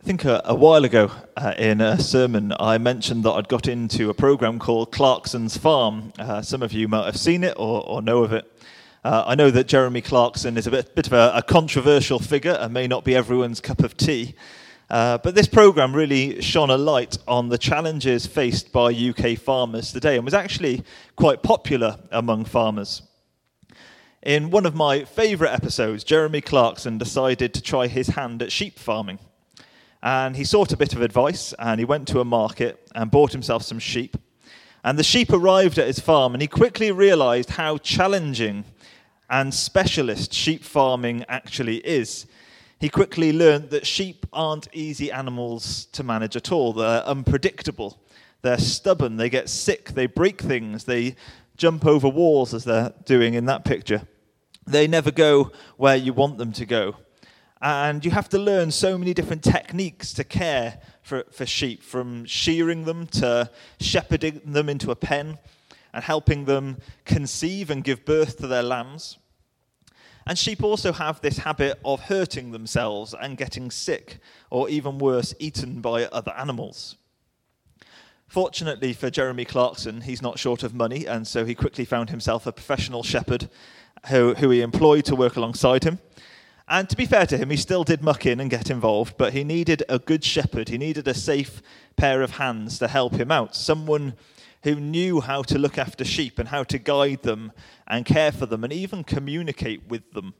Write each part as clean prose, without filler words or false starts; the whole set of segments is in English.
think a while ago in a sermon, I mentioned that I'd got into a program called Clarkson's Farm. Some of you might have seen it or know of it. I know that Jeremy Clarkson is a bit of a controversial figure and may not be everyone's cup of tea. But this program really shone a light on the challenges faced by UK farmers today and was actually quite popular among farmers. In one of my favourite episodes, Jeremy Clarkson decided to try his hand at sheep farming. And he sought a bit of advice, and he went to a market and bought himself some sheep. And the sheep arrived at his farm, and he quickly realised how challenging and specialist sheep farming actually is. He quickly learned that sheep aren't easy animals to manage at all. They're unpredictable. They're stubborn. They get sick. They break things. They jump over walls, as they're doing in that picture. They never go where you want them to go. And you have to learn so many different techniques to care for sheep, from shearing them to shepherding them into a pen and helping them conceive and give birth to their lambs. And sheep also have this habit of hurting themselves and getting sick, or even worse, eaten by other animals. Fortunately for Jeremy Clarkson, he's not short of money, and so he quickly found himself a professional shepherd who he employed to work alongside him. And to be fair to him, he still did muck in and get involved, but he needed a good shepherd. He needed a safe pair of hands to help him out, someone who knew how to look after sheep and how to guide them and care for them and even communicate with them.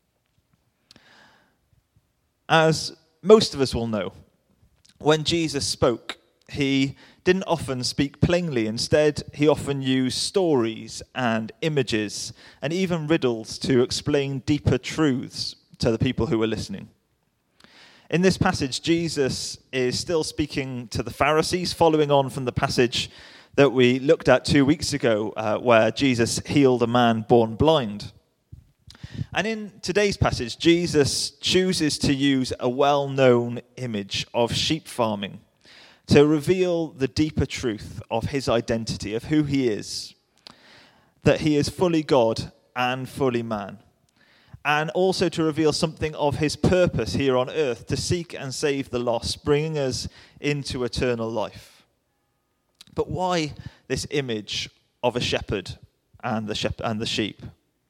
As most of us will know, when Jesus spoke, he didn't often speak plainly. Instead, he often used stories and images and even riddles to explain deeper truths to the people who were listening. In this passage, Jesus is still speaking to the Pharisees, following on from the passage that we looked at 2 weeks ago, where Jesus healed a man born blind. And in today's passage, Jesus chooses to use a well-known image of sheep farming to reveal the deeper truth of his identity, of who he is, that he is fully God and fully man. And also to reveal something of his purpose here on earth, to seek and save the lost, bringing us into eternal life. But why this image of a shepherd and the sheep?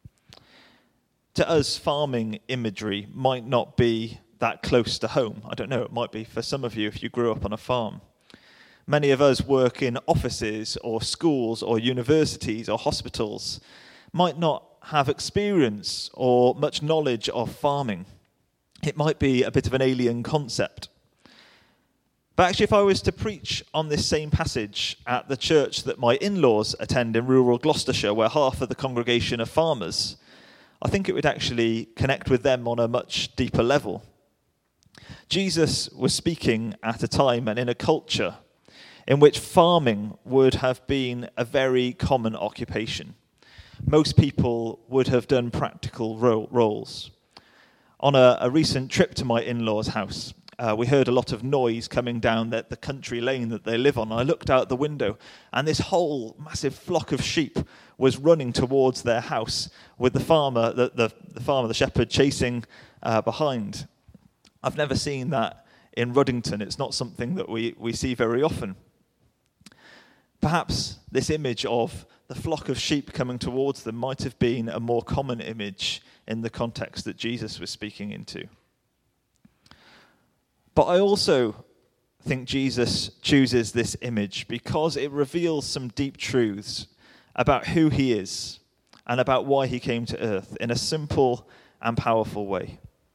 To us, farming imagery might not be that close to home. I don't know, it might be for some of you if you grew up on a farm. Many of us work in offices or schools or universities or hospitals, might not have experience or much knowledge of farming. It might be a bit of an alien concept. But actually, if I was to preach on this same passage at the church that my in-laws attend in rural Gloucestershire, where half of the congregation are farmers, I think it would actually connect with them on a much deeper level. Jesus was speaking at a time and in a culture in which farming would have been a very common occupation. Most people would have done practical roles. On a recent trip to my in-laws' house, we heard a lot of noise coming down the country lane that they live on. I looked out the window, and this whole massive flock of sheep was running towards their house, with the farmer, the shepherd, chasing behind. I've never seen that in Ruddington. It's not something that we see very often. Perhaps this image of the flock of sheep coming towards them might have been a more common image in the context that Jesus was speaking into. But I also think Jesus chooses this image because it reveals some deep truths about who he is and about why he came to earth in a simple and powerful way.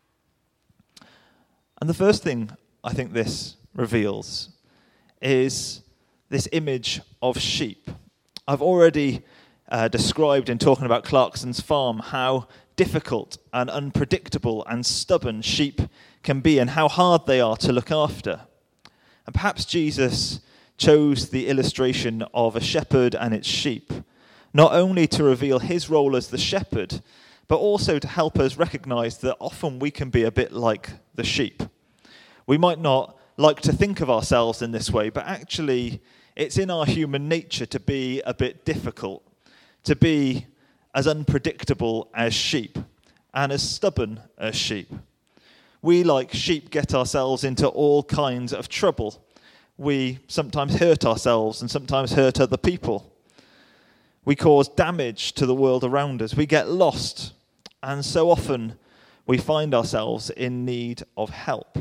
And the first thing I think this reveals is this image of sheep. I've already described in talking about Clarkson's Farm how difficult and unpredictable and stubborn sheep can be and how hard they are to look after. And perhaps Jesus chose the illustration of a shepherd and its sheep, not only to reveal his role as the shepherd, but also to help us recognize that often we can be a bit like the sheep. We might not like to think of ourselves in this way, but actually it's in our human nature to be a bit difficult, to be as unpredictable as sheep and as stubborn as sheep. we, like sheep, get ourselves into all kinds of trouble. We sometimes hurt ourselves and sometimes hurt other people. We cause damage to the world around us. We get lost. And so often we find ourselves in need of help.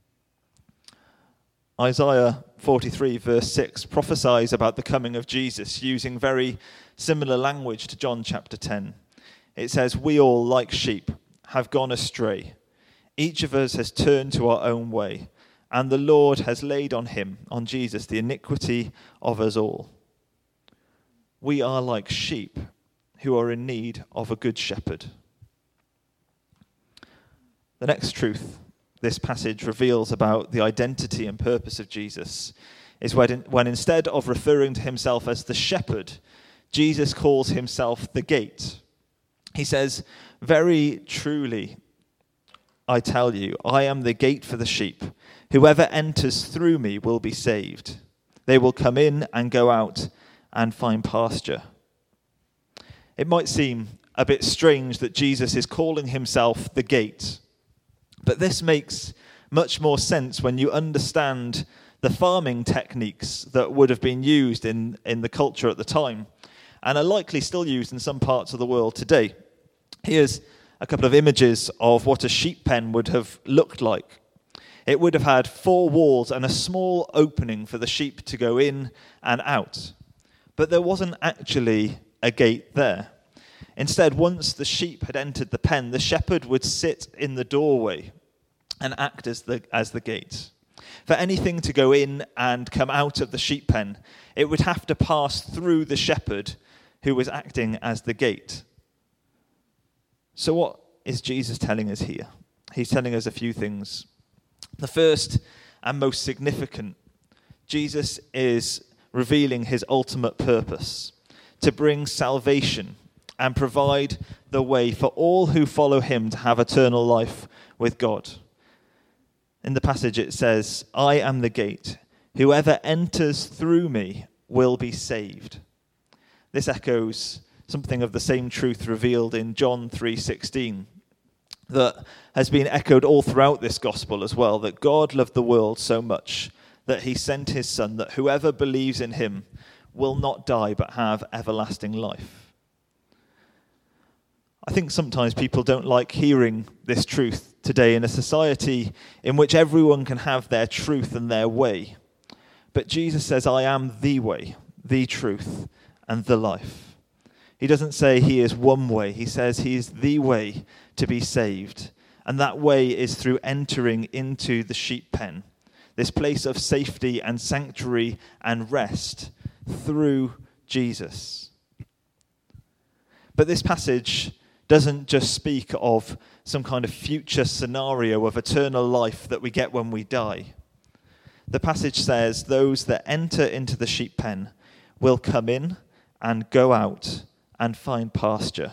Isaiah 43 verse 6 prophesies about the coming of Jesus using very similar language to John chapter 10. It says, "We all, like sheep, have gone astray. Each of us has turned to our own way, and the Lord has laid on him," on Jesus, "the iniquity of us all." We are like sheep who are in need of a good shepherd. The next truth this passage reveals about the identity and purpose of Jesus is when instead of referring to himself as the shepherd, Jesus calls himself the gate. He says, "Very truly, I tell you, I am the gate for the sheep. Whoever enters through me will be saved. They will come in and go out and find pasture." It might seem a bit strange that Jesus is calling himself the gate, but this makes much more sense when you understand the farming techniques that would have been used in the culture at the time and are likely still used in some parts of the world today. Here's a couple of images of what a sheep pen would have looked like. It would have had 4 walls and a small opening for the sheep to go in and out. But there wasn't actually a gate there. Instead, once the sheep had entered the pen, the shepherd would sit in the doorway and act as the gate. For anything to go in and come out of the sheep pen, it would have to pass through the shepherd who was acting as the gate. So what is Jesus telling us here? He's telling us a few things. The first and most significant, Jesus is revealing his ultimate purpose, to bring salvation and provide the way for all who follow him to have eternal life with God. In the passage it says, "I am the gate. Whoever enters through me will be saved." This echoes something of the same truth revealed in John 3:16 that has been echoed all throughout this gospel as well, that God loved the world so much that he sent his son, that whoever believes in him will not die but have everlasting life. I think sometimes people don't like hearing this truth today in a society in which everyone can have their truth and their way. But Jesus says, "I am the way, the truth, and the life." He doesn't say he is one way. He says he is the way to be saved. And that way is through entering into the sheep pen, this place of safety and sanctuary and rest through Jesus. But this passage doesn't just speak of some kind of future scenario of eternal life that we get when we die. The passage says those that enter into the sheep pen will come in and go out and find pasture.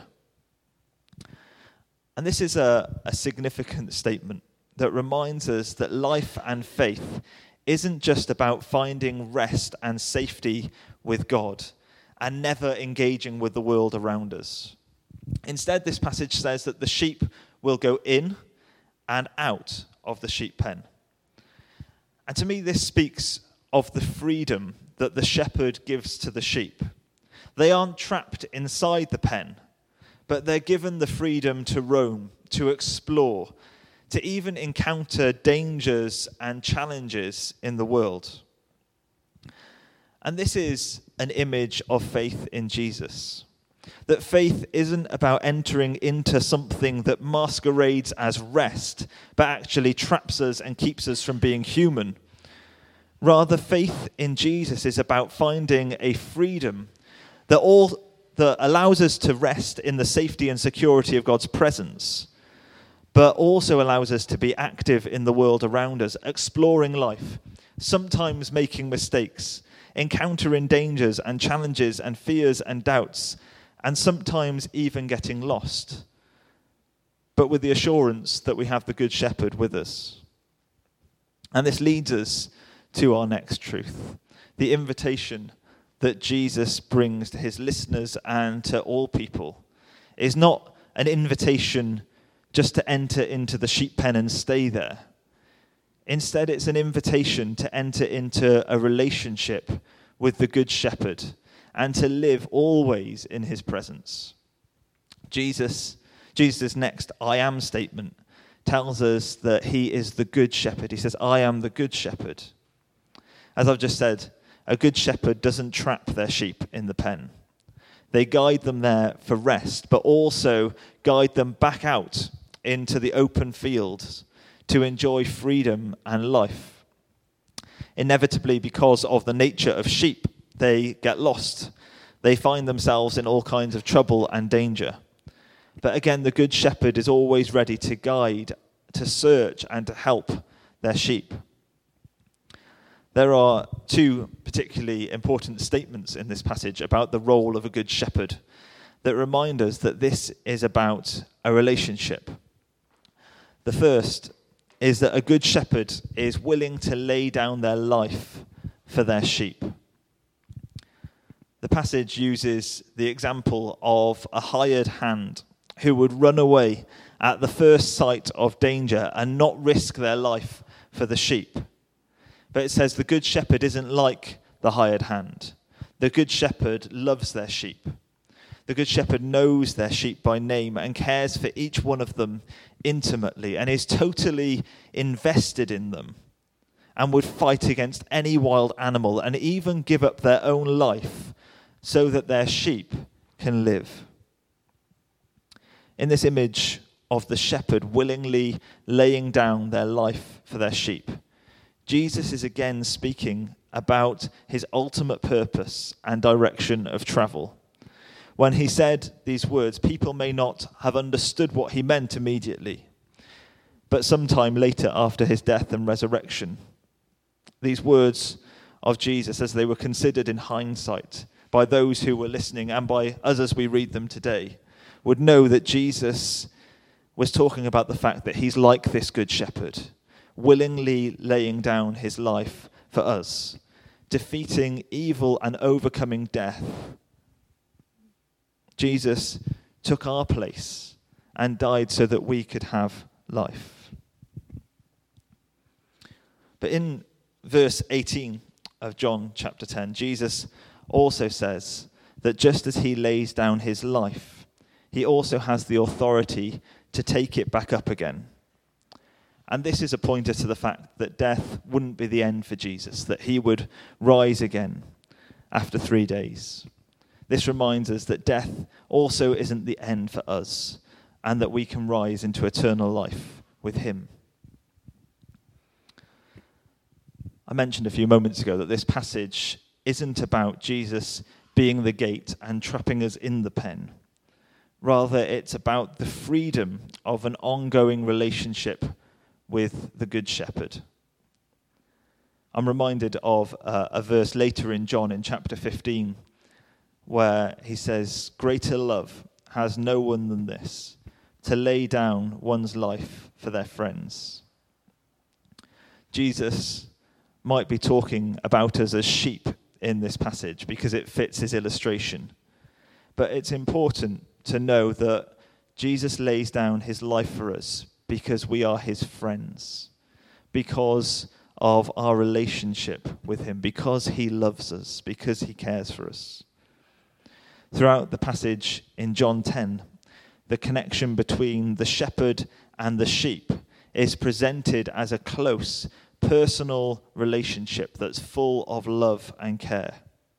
And this is a significant statement that reminds us that life and faith isn't just about finding rest and safety with God and never engaging with the world around us. Instead, this passage says that the sheep will go in and out of the sheep pen. And to me, this speaks of the freedom that the shepherd gives to the sheep. They aren't trapped inside the pen, but they're given the freedom to roam, to explore, to even encounter dangers and challenges in the world. And this is an image of faith in Jesus. That faith isn't about entering into something that masquerades as rest, but actually traps us and keeps us from being human. Rather, faith in Jesus is about finding a freedom that allows us to rest in the safety and security of God's presence, but also allows us to be active in the world around us, exploring life, sometimes making mistakes, encountering dangers and challenges and fears and doubts, and sometimes even getting lost, but with the assurance that we have the Good Shepherd with us. And this leads us to our next truth, the invitation that Jesus brings to his listeners and to all people is not an invitation just to enter into the sheep pen and stay there. Instead, it's an invitation to enter into a relationship with the Good Shepherd and to live always in his presence. Jesus' next I am statement tells us that he is the Good Shepherd. He says, I am the Good Shepherd. As I've just said, a good shepherd doesn't trap their sheep in the pen. They guide them there for rest, but also guide them back out into the open fields to enjoy freedom and life. Inevitably, because of the nature of sheep, they get lost. They find themselves in all kinds of trouble and danger. But again, the Good Shepherd is always ready to guide, to search, and to help their sheep. There are two particularly important statements in this passage about the role of a good shepherd that remind us that this is about a relationship. The first is that a good shepherd is willing to lay down their life for their sheep. The passage uses the example of a hired hand who would run away at the first sight of danger and not risk their life for the sheep. But it says the good shepherd isn't like the hired hand. The good shepherd loves their sheep. The good shepherd knows their sheep by name and cares for each one of them intimately and is totally invested in them and would fight against any wild animal and even give up their own life so that their sheep can live. In this image of the shepherd willingly laying down their life for their sheep, Jesus is again speaking about his ultimate purpose and direction of travel. When he said these words, people may not have understood what he meant immediately, but sometime later after his death and resurrection, these words of Jesus, as they were considered in hindsight by those who were listening and by us as we read them today, would know that Jesus was talking about the fact that he's like this good shepherd, willingly laying down his life for us, defeating evil and overcoming death. Jesus took our place and died so that we could have life. But in verse 18 of John chapter 10, Jesus also says that just as he lays down his life, he also has the authority to take it back up again. And this is a pointer to the fact that death wouldn't be the end for Jesus, that he would rise again after 3 days. This reminds us that death also isn't the end for us, and that we can rise into eternal life with him. I mentioned a few moments ago that this passage isn't about Jesus being the gate and trapping us in the pen. Rather, it's about the freedom of an ongoing relationship with the Good Shepherd. I'm reminded of a verse later in John in chapter 15 where he says, "Greater love has no one than this, to lay down one's life for their friends." Jesus might be talking about us as sheep in this passage because it fits his illustration. But it's important to know that Jesus lays down his life for us because we are his friends, because of our relationship with him, because he loves us, because he cares for us. Throughout the passage in John 10, the connection between the shepherd and the sheep is presented as a close, personal relationship that's full of love and care.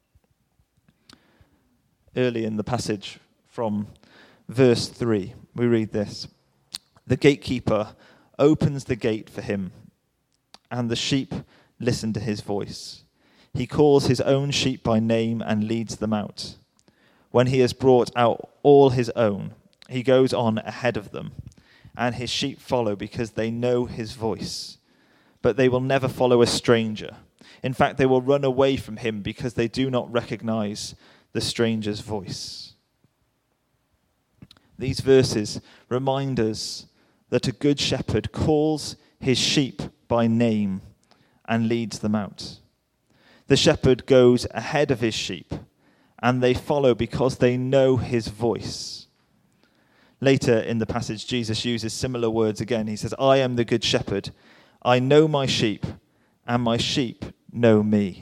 Early in the passage from verse 3, we read this: "The gatekeeper opens the gate for him, and the sheep listen to his voice. He calls his own sheep by name and leads them out. When he has brought out all his own, he goes on ahead of them, and his sheep follow because they know his voice. But they will never follow a stranger. In fact, they will run away from him because they do not recognize the stranger's voice." These verses remind us that a good shepherd calls his sheep by name and leads them out. The shepherd goes ahead of his sheep, and they follow because they know his voice. Later in the passage, Jesus uses similar words again. He says, I am the good shepherd. I know my sheep, and my sheep know me.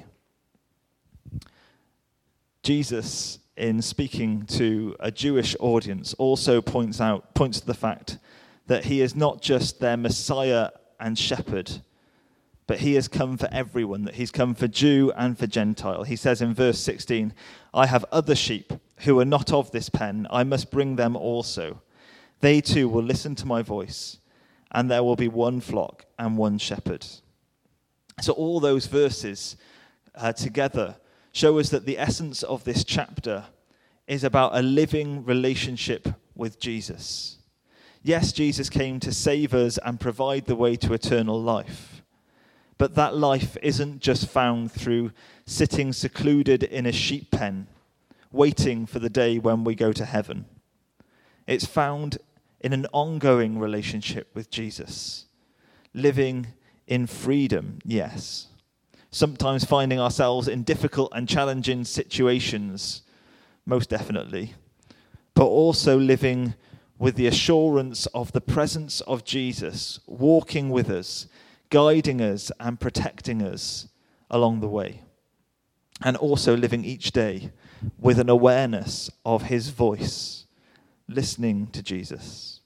Jesus, in speaking to a Jewish audience, also points to the fact that he is not just their Messiah and shepherd, but he has come for everyone, that he's come for Jew and for Gentile. He says in verse 16, I have other sheep who are not of this pen. I must bring them also. They too will listen to my voice, and there will be one flock and one shepherd. So all those verses together show us that the essence of this chapter is about a living relationship with Jesus. Yes, Jesus came to save us and provide the way to eternal life. But that life isn't just found through sitting secluded in a sheep pen, waiting for the day when we go to heaven. It's found in an ongoing relationship with Jesus, living in freedom, yes. Sometimes finding ourselves in difficult and challenging situations, most definitely, but also living with the assurance of the presence of Jesus, walking with us, guiding us and protecting us along the way. And also living each day with an awareness of his voice, listening to Jesus.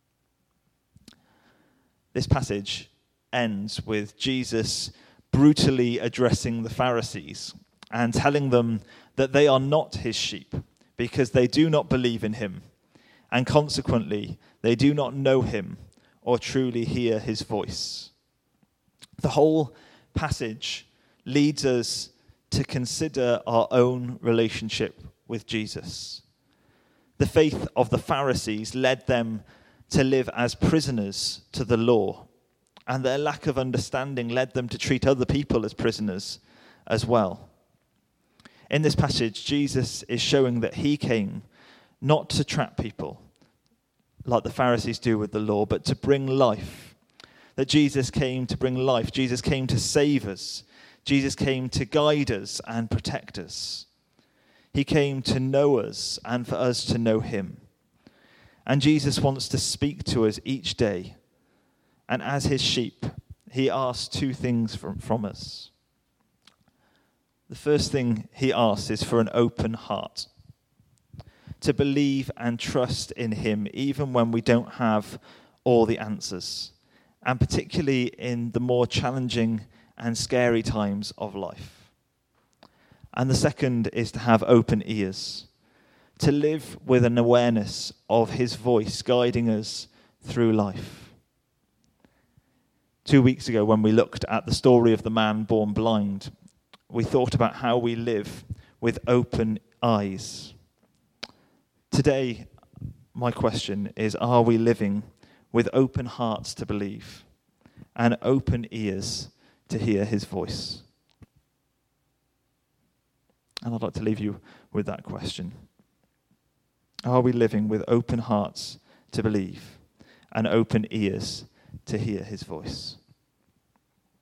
This passage ends with Jesus brutally addressing the Pharisees and telling them that they are not his sheep because they do not believe in him, and consequently they do not know him or truly hear his voice. The whole passage leads us to consider our own relationship with Jesus. The faith of the Pharisees led them to live as prisoners to the law, and their lack of understanding led them to treat other people as prisoners as well. In this passage, Jesus is showing that he came not to trap people like the Pharisees do with the law, but to bring life. That Jesus came to bring life. Jesus came to save us. Jesus came to guide us and protect us. He came to know us and for us to know him. And Jesus wants to speak to us each day. And as his sheep, he asks two things from us. The first thing he asks is for an open heart, to believe and trust in him even when we don't have all the answers, and particularly in the more challenging and scary times of life. And the second is to have open ears, to live with an awareness of his voice guiding us through life. 2 weeks ago, when we looked at the story of the man born blind, we thought about how we live with open eyes. Today, my question is, are we living with open hearts to believe and open ears to hear his voice? And I'd like to leave you with that question. Are we living with open hearts to believe and open ears to hear his voice?